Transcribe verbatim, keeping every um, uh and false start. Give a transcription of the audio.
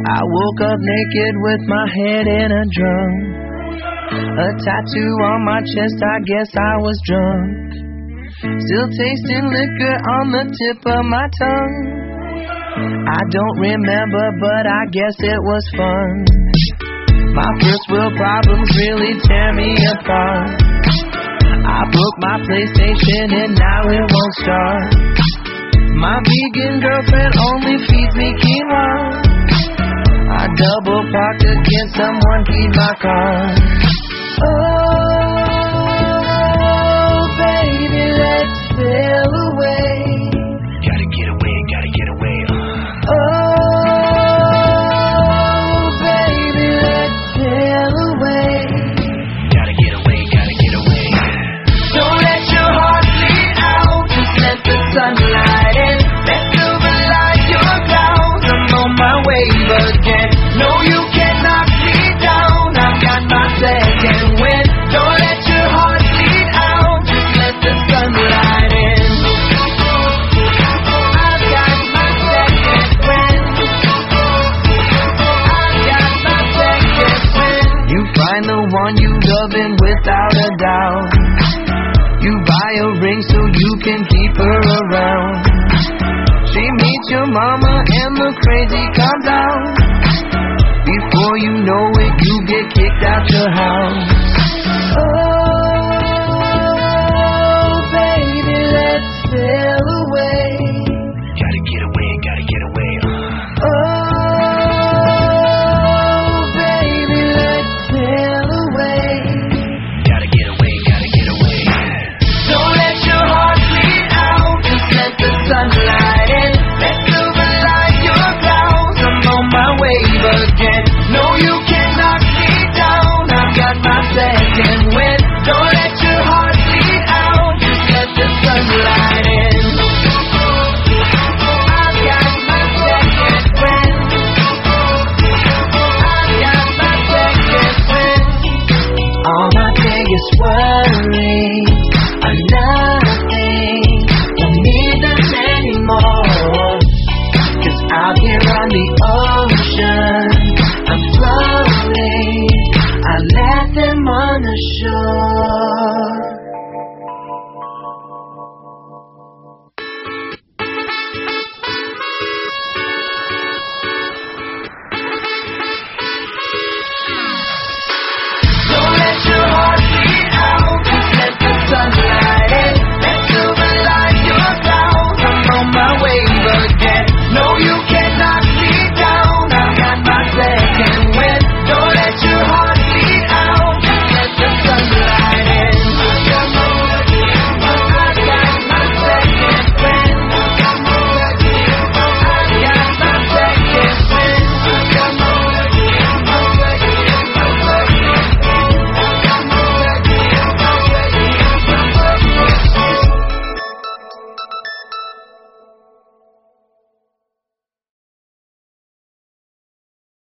I woke up naked with my head in a drum. A tattoo on my chest, I guess I was drunk. Still tasting liquor on the tip of my tongue. I don't remember, but I guess it was fun. My first world problems really tear me apart. I broke my PlayStation and now it won't start. My vegan girlfriend only feeds me quinoa. I double parked against someone keyed my car. Oh, baby, let's sail away. Gotta get away, gotta get away. Oh, baby, let's sail away. Gotta get away, gotta get away. Don't let your heart bleed out. Just let the sunlight in. Let's silverlight your clouds. I'm on my wave again. No, you can't knock me down. I've got my second wind. Don't let your heart bleed out. Just let the sunlight in. I've got my second wind. I've got my second wind. You find the one you love and without a doubt. You buy a ring so you can keep her around. She meets your mama and the crazy comes out. Before you know it, you get kicked out your house.